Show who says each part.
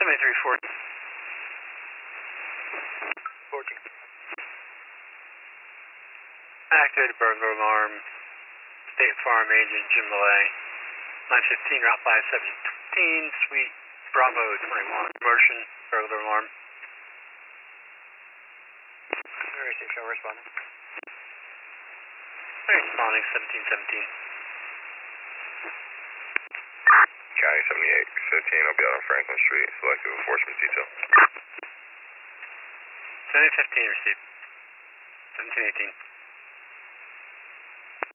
Speaker 1: 7340.
Speaker 2: 14.
Speaker 1: Activated burglar alarm. State Farm Agent Jim Millay. 915, Route 5715, Suite Bravo 21. Motion, burglar alarm.
Speaker 2: Area 6, show responding.
Speaker 1: Responding 1717.
Speaker 3: County 7815, I'll be out on Franklin Street, selective enforcement detail.
Speaker 1: 7015 received. 1718.